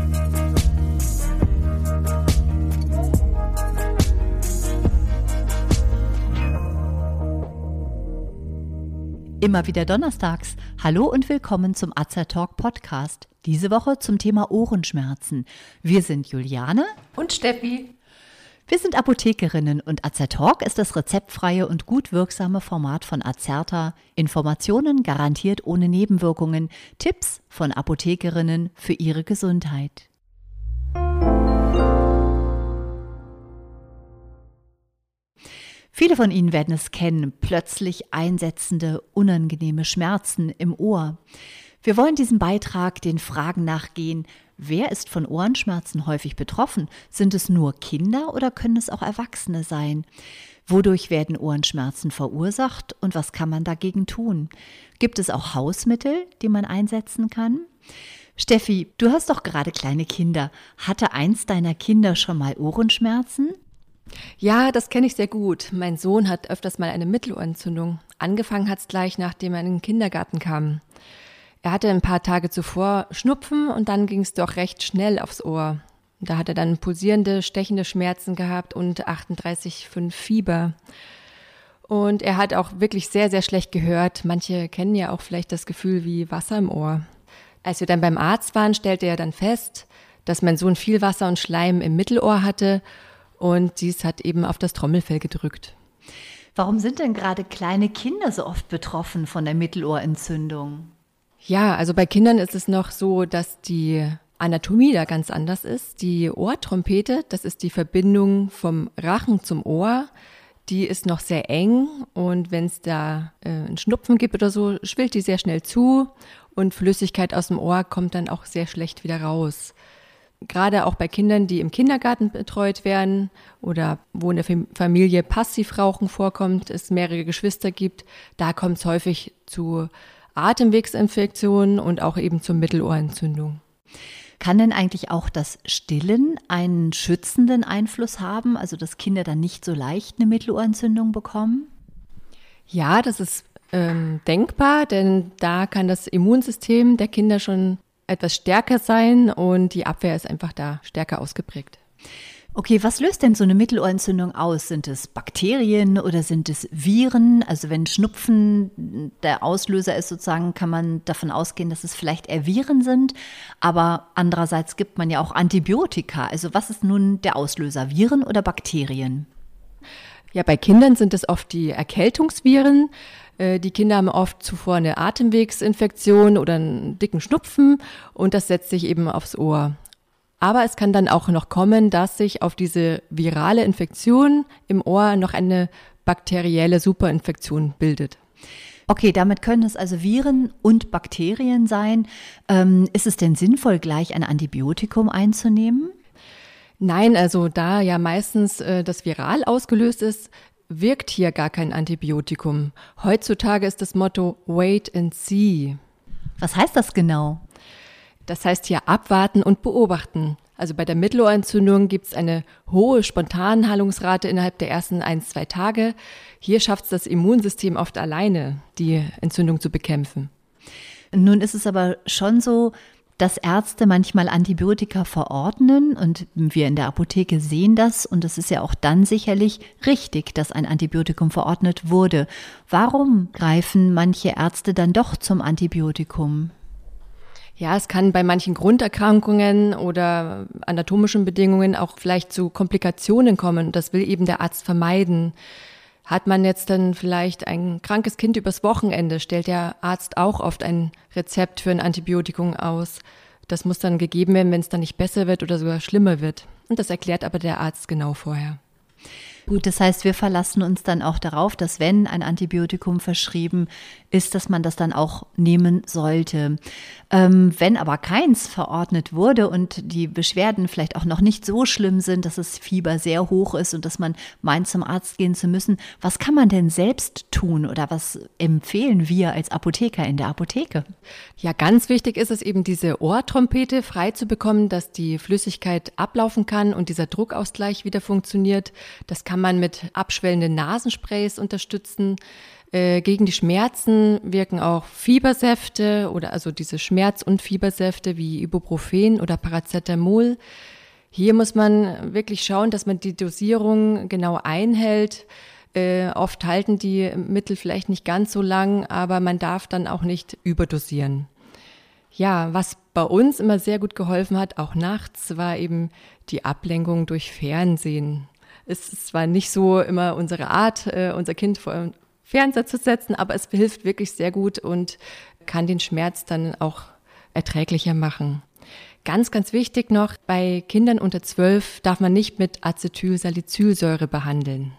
Immer wieder donnerstags. Hallo und willkommen zum Azertalk Podcast. Diese Woche zum Thema Ohrenschmerzen. Wir sind Juliane und Steffi. Wir sind Apothekerinnen und Azertalk ist das rezeptfreie und gut wirksame Format von Azerta. Informationen garantiert ohne Nebenwirkungen. Tipps von Apothekerinnen für ihre Gesundheit. Viele von Ihnen werden es kennen, plötzlich einsetzende, unangenehme Schmerzen im Ohr. Wir wollen diesem Beitrag den Fragen nachgehen, wer ist von Ohrenschmerzen häufig betroffen? Sind es nur Kinder oder können es auch Erwachsene sein? Wodurch werden Ohrenschmerzen verursacht und was kann man dagegen tun? Gibt es auch Hausmittel, die man einsetzen kann? Steffi, du hast doch gerade kleine Kinder. Hatte eins deiner Kinder schon mal Ohrenschmerzen? Ja, das kenne ich sehr gut. Mein Sohn hat öfters mal eine Mittelohrentzündung. Angefangen hat es gleich, nachdem er in den Kindergarten kam. Er hatte ein paar Tage zuvor Schnupfen und dann ging es doch recht schnell aufs Ohr. Da hat er dann pulsierende, stechende Schmerzen gehabt und 38,5 Fieber. Und er hat auch wirklich sehr, sehr schlecht gehört. Manche kennen ja auch vielleicht das Gefühl wie Wasser im Ohr. Als wir dann beim Arzt waren, stellte er dann fest, dass mein Sohn viel Wasser und Schleim im Mittelohr hatte. Und dies hat eben auf das Trommelfell gedrückt. Warum sind denn gerade kleine Kinder so oft betroffen von der Mittelohrentzündung? Ja, also bei Kindern ist es noch so, dass die Anatomie da ganz anders ist. Die Ohrtrompete, das ist die Verbindung vom Rachen zum Ohr, die ist noch sehr eng. Und wenn es da einen Schnupfen gibt oder so, schwillt die sehr schnell zu und Flüssigkeit aus dem Ohr kommt dann auch sehr schlecht wieder raus. Gerade auch bei Kindern, die im Kindergarten betreut werden oder wo in der Familie Passivrauchen vorkommt, es mehrere Geschwister gibt, da kommt es häufig zu Atemwegsinfektionen und auch eben zur Mittelohrentzündung. Kann denn eigentlich auch das Stillen einen schützenden Einfluss haben, also dass Kinder dann nicht so leicht eine Mittelohrentzündung bekommen? Ja, das ist denkbar, denn da kann das Immunsystem der Kinder schon etwas stärker sein und die Abwehr ist einfach da stärker ausgeprägt. Okay, was löst denn so eine Mittelohrentzündung aus? Sind es Bakterien oder sind es Viren? Also wenn Schnupfen der Auslöser ist sozusagen, kann man davon ausgehen, dass es vielleicht eher Viren sind. Aber andererseits gibt man ja auch Antibiotika. Also was ist nun der Auslöser, Viren oder Bakterien? Ja, bei Kindern sind es oft die Erkältungsviren. Die Kinder haben oft zuvor eine Atemwegsinfektion oder einen dicken Schnupfen und das setzt sich eben aufs Ohr. Aber es kann dann auch noch kommen, dass sich auf diese virale Infektion im Ohr noch eine bakterielle Superinfektion bildet. Okay, damit können es also Viren und Bakterien sein. Ist es denn sinnvoll, gleich ein Antibiotikum einzunehmen? Nein, also da ja meistens das viral ausgelöst ist, wirkt hier gar kein Antibiotikum. Heutzutage ist das Motto Wait and See. Was heißt das genau? Das heißt hier abwarten und beobachten. Also bei der Mittelohrentzündung gibt es eine hohe Spontanheilungsrate innerhalb der ersten 1-2 Tage. Hier schafft es das Immunsystem oft alleine, die Entzündung zu bekämpfen. Nun ist es aber schon so, dass Ärzte manchmal Antibiotika verordnen und wir in der Apotheke sehen das und es ist ja auch dann sicherlich richtig, dass ein Antibiotikum verordnet wurde. Warum greifen manche Ärzte dann doch zum Antibiotikum? Ja, es kann bei manchen Grunderkrankungen oder anatomischen Bedingungen auch vielleicht zu Komplikationen kommen. Das will eben der Arzt vermeiden. Hat man jetzt dann vielleicht ein krankes Kind übers Wochenende, stellt der Arzt auch oft ein Rezept für ein Antibiotikum aus. Das muss dann gegeben werden, wenn es dann nicht besser wird oder sogar schlimmer wird. Und das erklärt aber der Arzt genau vorher. Gut, das heißt, wir verlassen uns dann auch darauf, dass wenn ein Antibiotikum verschrieben ist, dass man das dann auch nehmen sollte. Wenn aber keins verordnet wurde und die Beschwerden vielleicht auch noch nicht so schlimm sind, dass das Fieber sehr hoch ist und dass man meint, zum Arzt gehen zu müssen, was kann man denn selbst tun oder was empfehlen wir als Apotheker in der Apotheke? Ja, ganz wichtig ist es eben, diese Ohrtrompete frei zu bekommen, dass die Flüssigkeit ablaufen kann und dieser Druckausgleich wieder funktioniert. Das kann man mit abschwellenden Nasensprays unterstützen. Gegen die Schmerzen wirken auch Fiebersäfte oder also diese Schmerz- und Fiebersäfte wie Ibuprofen oder Paracetamol. Hier muss man wirklich schauen, dass man die Dosierung genau einhält. Oft halten die Mittel vielleicht nicht ganz so lang, aber man darf dann auch nicht überdosieren. Ja, was bei uns immer sehr gut geholfen hat, auch nachts, war eben die Ablenkung durch Fernsehen. Es ist zwar nicht so immer unsere Art, unser Kind vor den Fernseher zu setzen, aber es hilft wirklich sehr gut und kann den Schmerz dann auch erträglicher machen. Ganz, ganz wichtig noch, bei Kindern unter 12 darf man nicht mit Acetylsalicylsäure behandeln.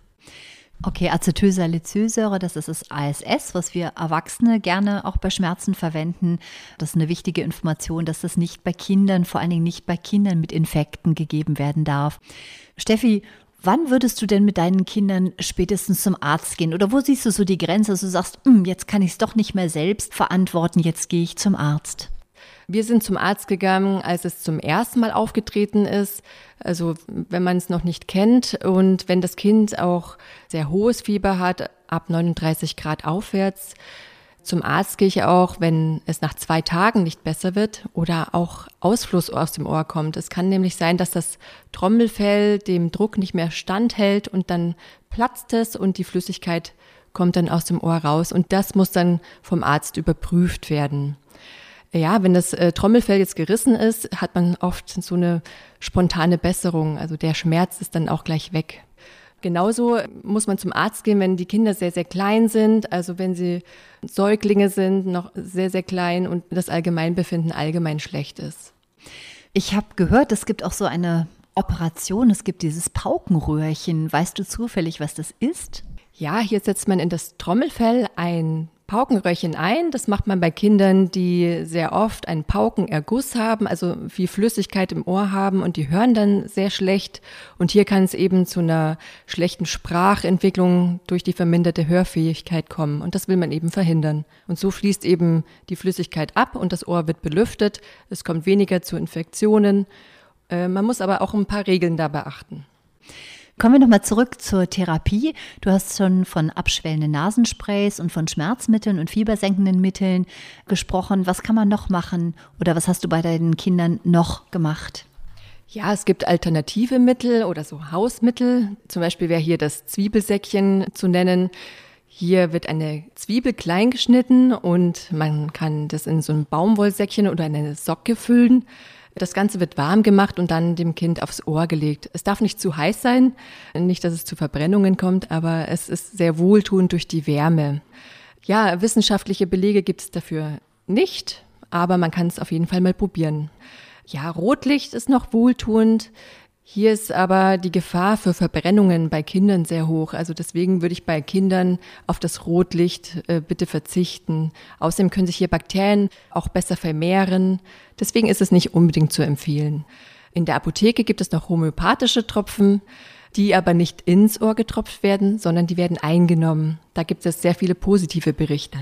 Okay, Acetylsalicylsäure, das ist das ASS, was wir Erwachsene gerne auch bei Schmerzen verwenden. Das ist eine wichtige Information, dass das nicht bei Kindern, vor allen Dingen nicht bei Kindern mit Infekten gegeben werden darf. Steffi, wann würdest du denn mit deinen Kindern spätestens zum Arzt gehen? Oder wo siehst du so die Grenze, dass du sagst, jetzt kann ich es doch nicht mehr selbst verantworten, jetzt gehe ich zum Arzt? Wir sind zum Arzt gegangen, als es zum ersten Mal aufgetreten ist. Also wenn man es noch nicht kennt und wenn das Kind auch sehr hohes Fieber hat, ab 39 Grad aufwärts. Zum Arzt gehe ich auch, wenn es nach 2 Tagen nicht besser wird oder auch Ausfluss aus dem Ohr kommt. Es kann nämlich sein, dass das Trommelfell dem Druck nicht mehr standhält und dann platzt es und die Flüssigkeit kommt dann aus dem Ohr raus. Und das muss dann vom Arzt überprüft werden. Ja, wenn das Trommelfell jetzt gerissen ist, hat man oft so eine spontane Besserung. Also der Schmerz ist dann auch gleich weg. Genauso muss man zum Arzt gehen, wenn die Kinder sehr, sehr klein sind. Also wenn sie Säuglinge sind, noch sehr, sehr klein und das Allgemeinbefinden allgemein schlecht ist. Ich habe gehört, es gibt auch so eine Operation, es gibt dieses Paukenröhrchen. Weißt du zufällig, was das ist? Ja, hier setzt man in das Trommelfell ein Paukenröhrchen ein. Das macht man bei Kindern, die sehr oft einen Paukenerguss haben, also viel Flüssigkeit im Ohr haben und die hören dann sehr schlecht. Und hier kann es eben zu einer schlechten Sprachentwicklung durch die verminderte Hörfähigkeit kommen. Und das will man eben verhindern. Und so fließt eben die Flüssigkeit ab und das Ohr wird belüftet. Es kommt weniger zu Infektionen. Man muss aber auch ein paar Regeln da beachten. Kommen wir nochmal zurück zur Therapie. Du hast schon von abschwellenden Nasensprays und von Schmerzmitteln und fiebersenkenden Mitteln gesprochen. Was kann man noch machen oder was hast du bei deinen Kindern noch gemacht? Ja, es gibt alternative Mittel oder so Hausmittel. Zum Beispiel wäre hier das Zwiebelsäckchen zu nennen. Hier wird eine Zwiebel klein geschnitten und man kann das in so ein Baumwollsäckchen oder eine Socke füllen. Das Ganze wird warm gemacht und dann dem Kind aufs Ohr gelegt. Es darf nicht zu heiß sein, nicht, dass es zu Verbrennungen kommt, aber es ist sehr wohltuend durch die Wärme. Ja, wissenschaftliche Belege gibt es dafür nicht, aber man kann es auf jeden Fall mal probieren. Ja, Rotlicht ist noch wohltuend. Hier ist aber die Gefahr für Verbrennungen bei Kindern sehr hoch. Also deswegen würde ich bei Kindern auf das Rotlicht bitte verzichten. Außerdem können sich hier Bakterien auch besser vermehren. Deswegen ist es nicht unbedingt zu empfehlen. In der Apotheke gibt es noch homöopathische Tropfen, die aber nicht ins Ohr getropft werden, sondern die werden eingenommen. Da gibt es sehr viele positive Berichte.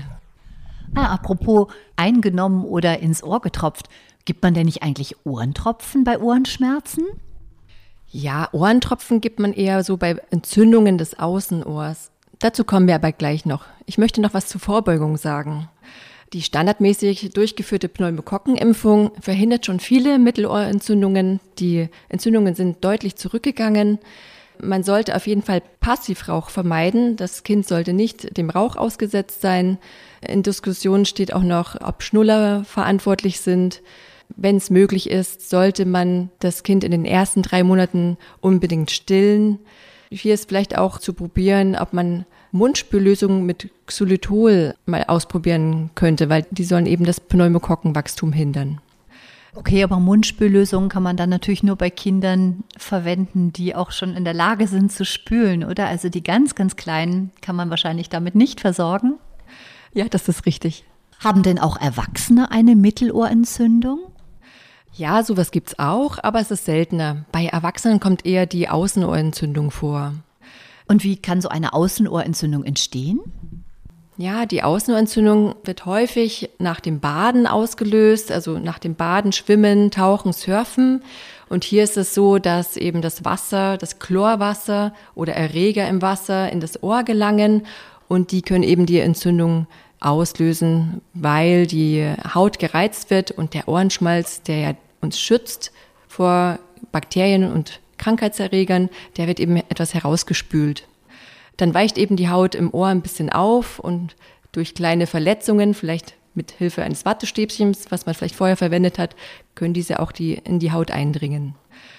Apropos eingenommen oder ins Ohr getropft. Gibt man denn nicht eigentlich Ohrentropfen bei Ohrenschmerzen? Ja, Ohrentropfen gibt man eher so bei Entzündungen des Außenohrs. Dazu kommen wir aber gleich noch. Ich möchte noch was zur Vorbeugung sagen. Die standardmäßig durchgeführte Pneumokokkenimpfung verhindert schon viele Mittelohrentzündungen. Die Entzündungen sind deutlich zurückgegangen. Man sollte auf jeden Fall Passivrauch vermeiden. Das Kind sollte nicht dem Rauch ausgesetzt sein. In Diskussion steht auch noch, ob Schnuller verantwortlich sind. Wenn es möglich ist, sollte man das Kind in den ersten 3 Monaten unbedingt stillen. Hier ist vielleicht auch zu probieren, ob man Mundspüllösungen mit Xylitol mal ausprobieren könnte, weil die sollen eben das Pneumokokkenwachstum hindern. Okay, aber Mundspüllösungen kann man dann natürlich nur bei Kindern verwenden, die auch schon in der Lage sind zu spülen, oder? Also die ganz, ganz Kleinen kann man wahrscheinlich damit nicht versorgen. Ja, das ist richtig. Haben denn auch Erwachsene eine Mittelohrentzündung? Ja, sowas gibt's auch, aber es ist seltener. Bei Erwachsenen kommt eher die Außenohrentzündung vor. Und wie kann so eine Außenohrentzündung entstehen? Ja, die Außenohrentzündung wird häufig nach dem Baden ausgelöst, also nach dem Baden, Schwimmen, Tauchen, Surfen. Und hier ist es so, dass eben das Wasser, das Chlorwasser oder Erreger im Wasser in das Ohr gelangen und die können eben die Entzündung auslösen, weil die Haut gereizt wird und der Ohrenschmalz, der ja uns schützt vor Bakterien und Krankheitserregern, der wird eben etwas herausgespült. Dann weicht eben die Haut im Ohr ein bisschen auf und durch kleine Verletzungen, vielleicht mit Hilfe eines Wattestäbchens, was man vielleicht vorher verwendet hat, können diese auch in die Haut eindringen.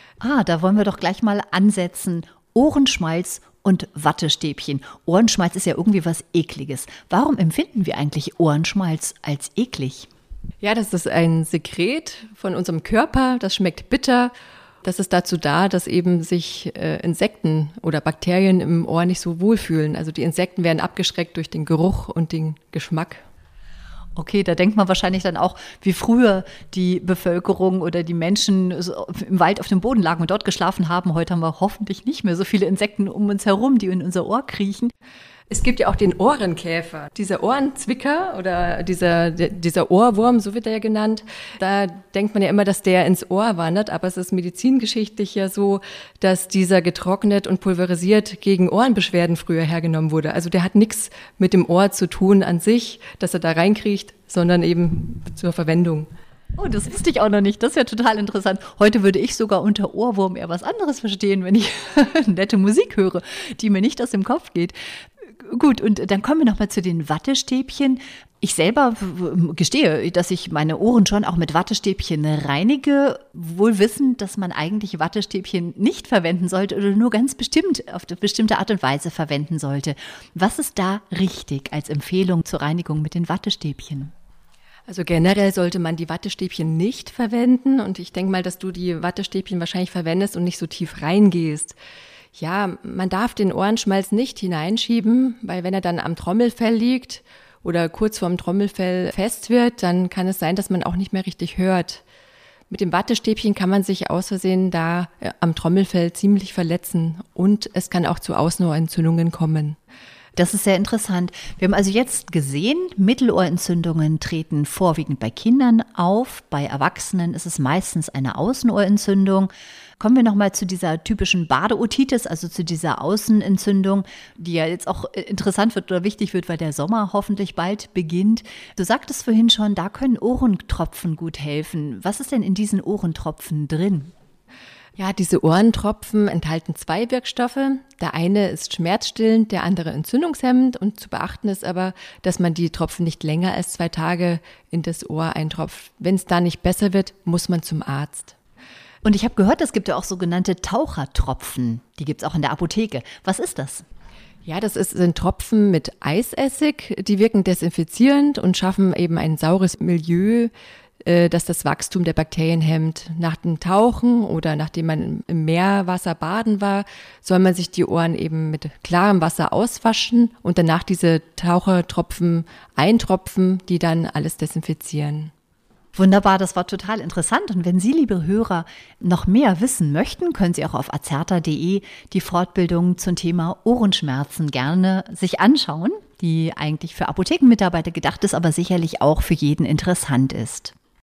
Da wollen wir doch gleich mal ansetzen. Ohrenschmalz und Wattestäbchen. Ohrenschmalz ist ja irgendwie was Ekliges. Warum empfinden wir eigentlich Ohrenschmalz als eklig? Ja, das ist ein Sekret von unserem Körper, das schmeckt bitter. Das ist dazu da, dass eben sich Insekten oder Bakterien im Ohr nicht so wohlfühlen. Also die Insekten werden abgeschreckt durch den Geruch und den Geschmack. Okay, da denkt man wahrscheinlich dann auch, wie früher die Bevölkerung oder die Menschen im Wald auf dem Boden lagen und dort geschlafen haben. Heute haben wir hoffentlich nicht mehr so viele Insekten um uns herum, die in unser Ohr kriechen. Es gibt ja auch den Ohrenkäfer, dieser Ohrenzwicker oder dieser Ohrwurm, so wird er ja genannt. Da denkt man ja immer, dass der ins Ohr wandert, aber es ist medizingeschichtlich ja so, dass dieser getrocknet und pulverisiert gegen Ohrenbeschwerden früher hergenommen wurde. Also der hat nichts mit dem Ohr zu tun an sich, dass er da reinkriecht, sondern eben zur Verwendung. Oh, das wusste ich auch noch nicht. Das ist ja total interessant. Heute würde ich sogar unter Ohrwurm eher was anderes verstehen, wenn ich nette Musik höre, die mir nicht aus dem Kopf geht. Gut, und dann kommen wir nochmal zu den Wattestäbchen. Ich selber gestehe, dass ich meine Ohren schon auch mit Wattestäbchen reinige, wohl wissend, dass man eigentlich Wattestäbchen nicht verwenden sollte oder nur ganz bestimmt auf eine bestimmte Art und Weise verwenden sollte. Was ist da richtig als Empfehlung zur Reinigung mit den Wattestäbchen? Also generell sollte man die Wattestäbchen nicht verwenden und ich denke mal, dass du die Wattestäbchen wahrscheinlich verwendest und nicht so tief reingehst. Ja, man darf den Ohrenschmalz nicht hineinschieben, weil wenn er dann am Trommelfell liegt oder kurz vorm Trommelfell fest wird, dann kann es sein, dass man auch nicht mehr richtig hört. Mit dem Wattestäbchen kann man sich aus Versehen da am Trommelfell ziemlich verletzen und es kann auch zu Außenohrentzündungen kommen. Das ist sehr interessant. Wir haben also jetzt gesehen, Mittelohrentzündungen treten vorwiegend bei Kindern auf. Bei Erwachsenen ist es meistens eine Außenohrentzündung. Kommen wir nochmal zu dieser typischen Badeotitis, also zu dieser Außenentzündung, die ja jetzt auch interessant wird oder wichtig wird, weil der Sommer hoffentlich bald beginnt. Du sagtest vorhin schon, da können Ohrentropfen gut helfen. Was ist denn in diesen Ohrentropfen drin? Ja, diese Ohrentropfen enthalten 2 Wirkstoffe. Der eine ist schmerzstillend, der andere entzündungshemmend. Und zu beachten ist aber, dass man die Tropfen nicht länger als 2 Tage in das Ohr eintropft. Wenn es da nicht besser wird, muss man zum Arzt. Und ich habe gehört, es gibt ja auch sogenannte Tauchertropfen. Die gibt es auch in der Apotheke. Was ist das? Ja, sind Tropfen mit Eisessig. Die wirken desinfizierend und schaffen eben ein saures Milieu, dass das Wachstum der Bakterien hemmt. Nach dem Tauchen oder nachdem man im Meerwasser baden war, soll man sich die Ohren eben mit klarem Wasser auswaschen und danach diese Tauchertropfen eintropfen, die dann alles desinfizieren. Wunderbar, das war total interessant. Und wenn Sie, liebe Hörer, noch mehr wissen möchten, können Sie auch auf azerta.de die Fortbildung zum Thema Ohrenschmerzen gerne sich anschauen, die eigentlich für Apothekenmitarbeiter gedacht ist, aber sicherlich auch für jeden interessant ist.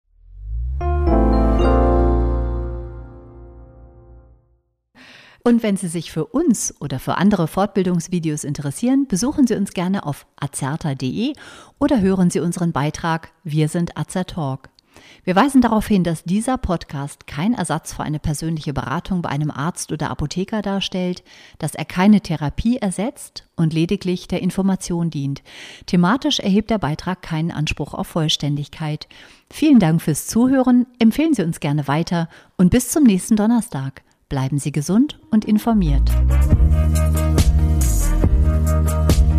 Und wenn Sie sich für uns oder für andere Fortbildungsvideos interessieren, besuchen Sie uns gerne auf azerta.de oder hören Sie unseren Beitrag Wir sind Azertalk. Wir weisen darauf hin, dass dieser Podcast kein Ersatz für eine persönliche Beratung bei einem Arzt oder Apotheker darstellt, dass er keine Therapie ersetzt und lediglich der Information dient. Thematisch erhebt der Beitrag keinen Anspruch auf Vollständigkeit. Vielen Dank fürs Zuhören, empfehlen Sie uns gerne weiter und bis zum nächsten Donnerstag. Bleiben Sie gesund und informiert.